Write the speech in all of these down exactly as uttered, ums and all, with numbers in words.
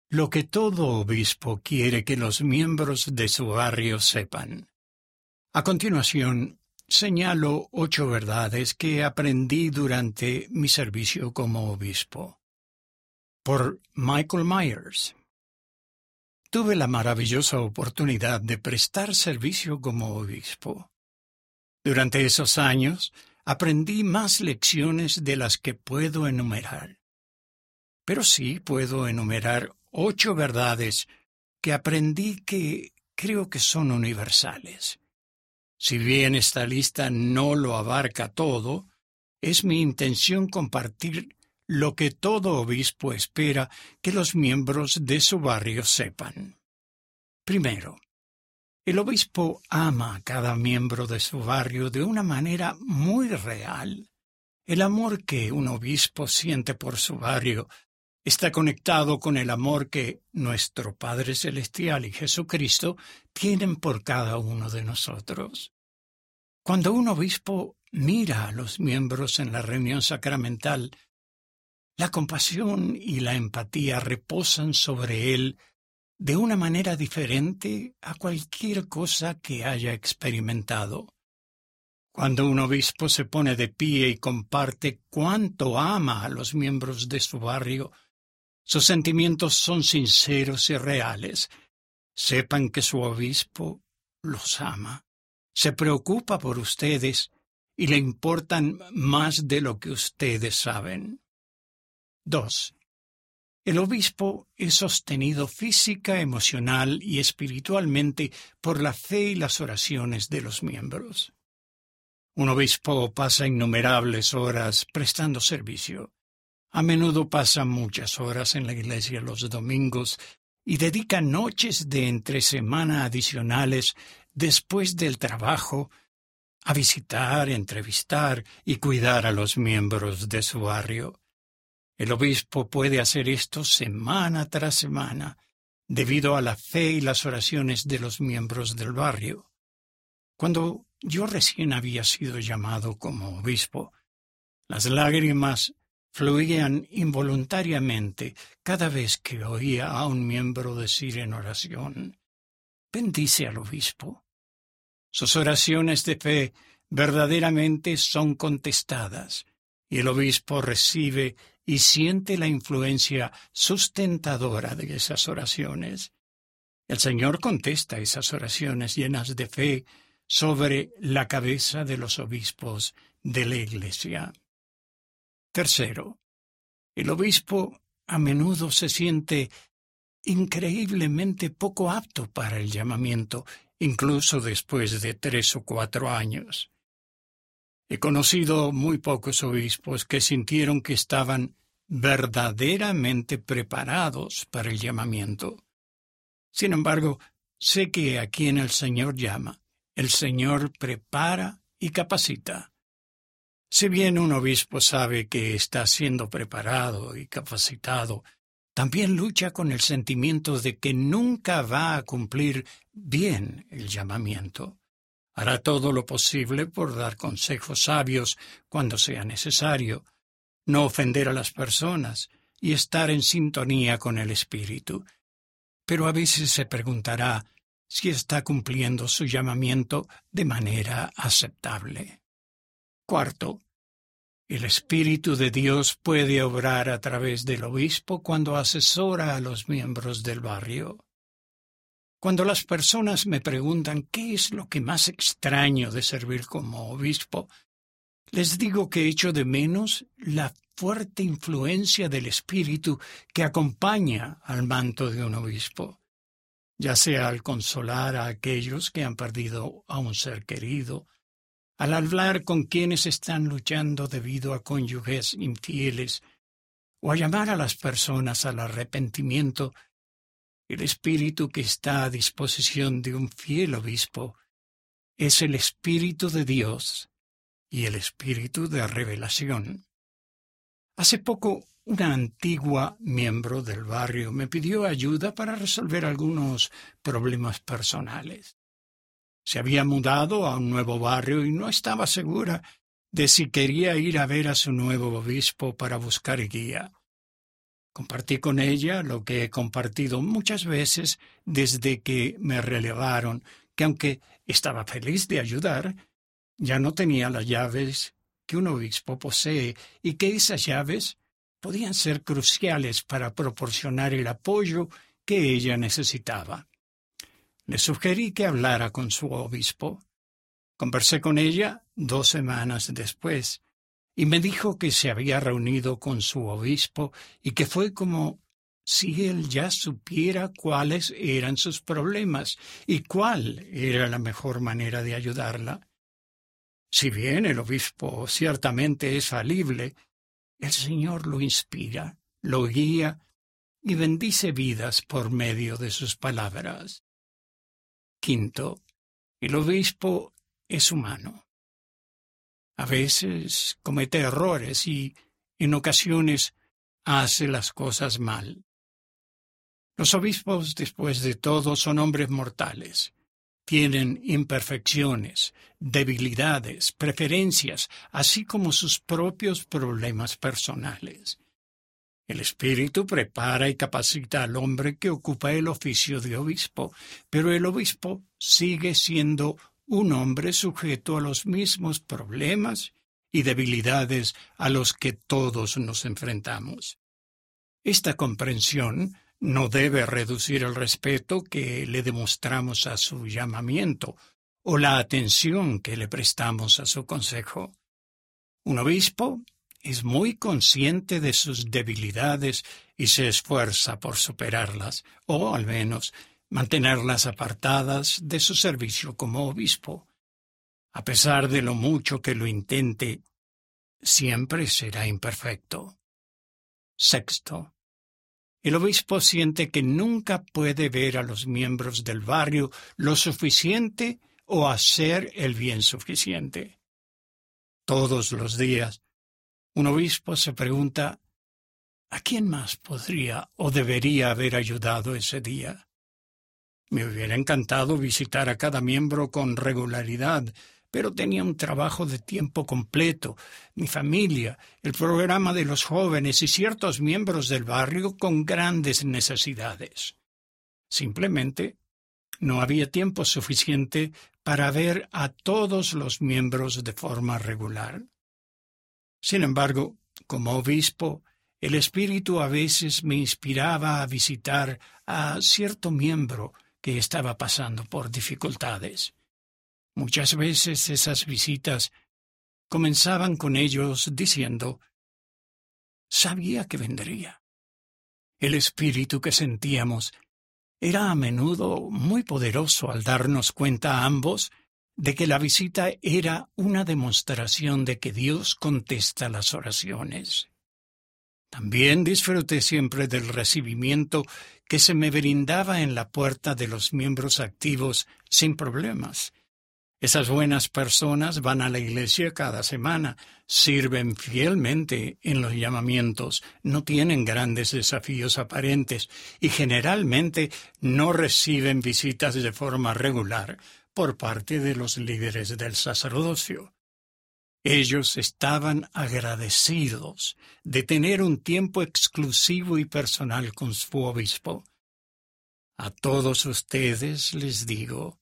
Lo que todo obispo quiere que los miembros de su barrio sepan. A continuación, señalo ocho verdades que aprendí durante mi servicio como obispo. Por Michael Myers. Tuve la maravillosa oportunidad de prestar servicio como obispo. Durante esos años, aprendí más lecciones de las que puedo enumerar. Pero sí puedo enumerar ocho verdades que aprendí que creo que son universales. Si bien esta lista no lo abarca todo, es mi intención compartir lo que todo obispo espera que los miembros de su barrio sepan. Primero, el obispo ama a cada miembro de su barrio de una manera muy real. El amor que un obispo siente por su barrio está conectado con el amor que nuestro Padre Celestial y Jesucristo tienen por cada uno de nosotros. Cuando un obispo mira a los miembros en la reunión sacramental, la compasión y la empatía reposan sobre él de una manera diferente a cualquier cosa que haya experimentado. Cuando un obispo se pone de pie y comparte cuánto ama a los miembros de su barrio, sus sentimientos son sinceros y reales. Sepan que su obispo los ama, se preocupa por ustedes y le importan más de lo que ustedes saben. Dos. El obispo es sostenido física, emocional y espiritualmente por la fe y las oraciones de los miembros. Un obispo pasa innumerables horas prestando servicio. A menudo pasa muchas horas en la iglesia los domingos y dedica noches de entre semana adicionales después del trabajo a visitar, entrevistar y cuidar a los miembros de su barrio. El obispo puede hacer esto semana tras semana debido a la fe y las oraciones de los miembros del barrio. Cuando yo recién había sido llamado como obispo, las lágrimas fluían involuntariamente cada vez que oía a un miembro decir en oración: «Bendice al obispo». Sus oraciones de fe verdaderamente son contestadas, y el obispo recibe y siente la influencia sustentadora de esas oraciones. El Señor contesta esas oraciones llenas de fe sobre la cabeza de los obispos de la Iglesia. Tercero, el obispo a menudo se siente increíblemente poco apto para el llamamiento, incluso después de tres o cuatro años. He conocido muy pocos obispos que sintieron que estaban verdaderamente preparados para el llamamiento. Sin embargo, sé que a quien el Señor llama, el Señor prepara y capacita. Si bien un obispo sabe que está siendo preparado y capacitado, también lucha con el sentimiento de que nunca va a cumplir bien el llamamiento. Hará todo lo posible por dar consejos sabios cuando sea necesario, no ofender a las personas y estar en sintonía con el Espíritu. Pero a veces se preguntará si está cumpliendo su llamamiento de manera aceptable. Cuarto, el Espíritu de Dios puede obrar a través del obispo cuando asesora a los miembros del barrio. Cuando las personas me preguntan qué es lo que más extraño de servir como obispo, les digo que echo de menos la fuerte influencia del Espíritu que acompaña al manto de un obispo, ya sea al consolar a aquellos que han perdido a un ser querido, al hablar con quienes están luchando debido a cónyuges infieles, o a llamar a las personas al arrepentimiento. El espíritu que está a disposición de un fiel obispo es el Espíritu de Dios y el espíritu de revelación. Hace poco, una antigua miembro del barrio me pidió ayuda para resolver algunos problemas personales. Se había mudado a un nuevo barrio y no estaba segura de si quería ir a ver a su nuevo obispo para buscar guía. Compartí con ella lo que he compartido muchas veces desde que me relevaron, que aunque estaba feliz de ayudar, ya no tenía las llaves que un obispo posee y que esas llaves podían ser cruciales para proporcionar el apoyo que ella necesitaba. Le sugerí que hablara con su obispo. Conversé con ella dos semanas después y me dijo que se había reunido con su obispo y que fue como si él ya supiera cuáles eran sus problemas y cuál era la mejor manera de ayudarla. Si bien el obispo ciertamente es falible, el Señor lo inspira, lo guía y bendice vidas por medio de sus palabras. Quinto, el obispo es humano. A veces comete errores y, en ocasiones, hace las cosas mal. Los obispos, después de todo, son hombres mortales. Tienen imperfecciones, debilidades, preferencias, así como sus propios problemas personales. El Espíritu prepara y capacita al hombre que ocupa el oficio de obispo, pero el obispo sigue siendo un hombre sujeto a los mismos problemas y debilidades a los que todos nos enfrentamos. Esta comprensión no debe reducir el respeto que le demostramos a su llamamiento o la atención que le prestamos a su consejo. Un obispo es muy consciente de sus debilidades y se esfuerza por superarlas, o al menos mantenerlas apartadas de su servicio como obispo. A pesar de lo mucho que lo intente, siempre será imperfecto. Sexto, el obispo siente que nunca puede ver a los miembros del barrio lo suficiente o hacer el bien suficiente. Todos los días, un obispo se pregunta, ¿a quién más podría o debería haber ayudado ese día? Me hubiera encantado visitar a cada miembro con regularidad, pero tenía un trabajo de tiempo completo, mi familia, el programa de los jóvenes y ciertos miembros del barrio con grandes necesidades. Simplemente no había tiempo suficiente para ver a todos los miembros de forma regular. Sin embargo, como obispo, el Espíritu a veces me inspiraba a visitar a cierto miembro que estaba pasando por dificultades. Muchas veces esas visitas comenzaban con ellos diciendo, «Sabía que vendría». El espíritu que sentíamos era a menudo muy poderoso al darnos cuenta a ambos de que la visita era una demostración de que Dios contesta las oraciones. También disfruté siempre del recibimiento que se me brindaba en la puerta de los miembros activos sin problemas. Esas buenas personas van a la iglesia cada semana, sirven fielmente en los llamamientos, no tienen grandes desafíos aparentes y generalmente no reciben visitas de forma regular por parte de los líderes del sacerdocio. Ellos estaban agradecidos de tener un tiempo exclusivo y personal con su obispo. A todos ustedes les digo,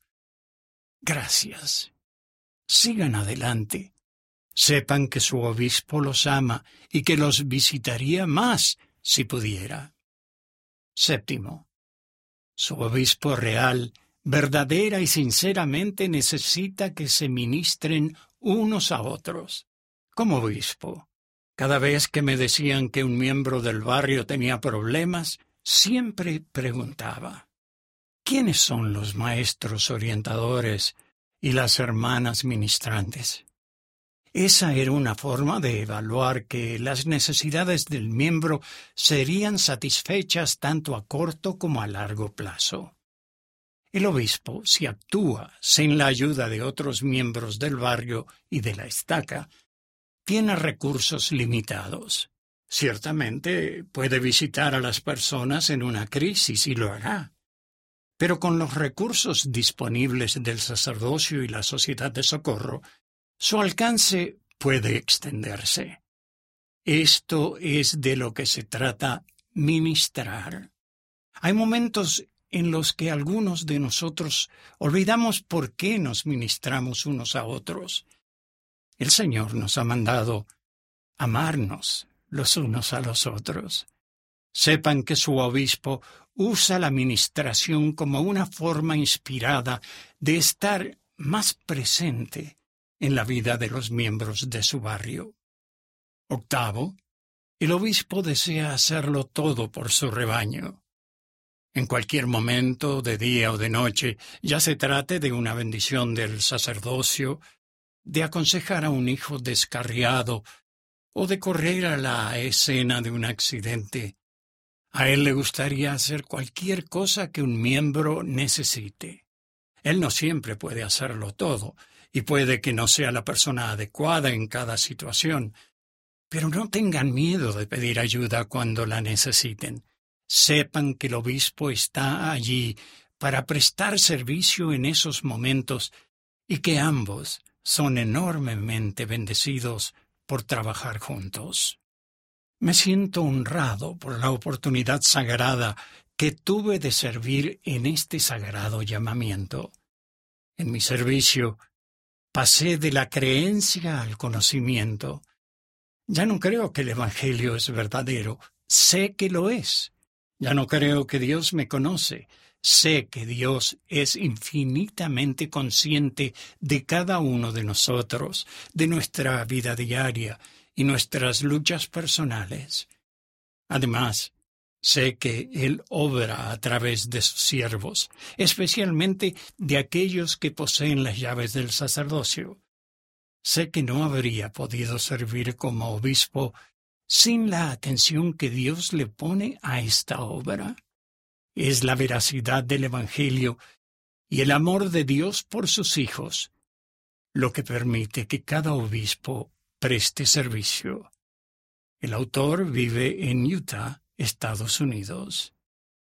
gracias. Sigan adelante. Sepan que su obispo los ama y que los visitaría más si pudiera. Séptimo, su obispo real, verdadera y sinceramente necesita que se ministren unos a otros. Como obispo, cada vez que me decían que un miembro del barrio tenía problemas, siempre preguntaba, ¿quiénes son los maestros orientadores y las hermanas ministrantes? Esa era una forma de evaluar que las necesidades del miembro serían satisfechas tanto a corto como a largo plazo. El obispo, si actúa sin la ayuda de otros miembros del barrio y de la estaca, tiene recursos limitados. Ciertamente puede visitar a las personas en una crisis y lo hará. Pero con los recursos disponibles del sacerdocio y la sociedad de socorro, su alcance puede extenderse. Esto es de lo que se trata ministrar. Hay momentos en los que algunos de nosotros olvidamos por qué nos ministramos unos a otros. El Señor nos ha mandado amarnos los unos a los otros. Sepan que su obispo usa la ministración como una forma inspirada de estar más presente en la vida de los miembros de su barrio. Octavo, el obispo desea hacerlo todo por su rebaño. En cualquier momento, de día o de noche, ya se trate de una bendición del sacerdocio, de aconsejar a un hijo descarriado o de correr a la escena de un accidente, a él le gustaría hacer cualquier cosa que un miembro necesite. Él no siempre puede hacerlo todo, y puede que no sea la persona adecuada en cada situación, pero no tengan miedo de pedir ayuda cuando la necesiten. Sepan que el obispo está allí para prestar servicio en esos momentos y que ambos son enormemente bendecidos por trabajar juntos. Me siento honrado por la oportunidad sagrada que tuve de servir en este sagrado llamamiento. En mi servicio pasé de la creencia al conocimiento. Ya no creo que el Evangelio es verdadero, sé que lo es. Ya no creo que Dios me conoce, sé que Dios es infinitamente consciente de cada uno de nosotros, de nuestra vida diaria y nuestras luchas personales. Además, sé que Él obra a través de sus siervos, especialmente de aquellos que poseen las llaves del sacerdocio. Sé que no habría podido servir como obispo sin la atención que Dios le pone a esta obra. Es la veracidad del Evangelio y el amor de Dios por sus hijos lo que permite que cada obispo preste servicio. El autor vive en Utah, Estados Unidos.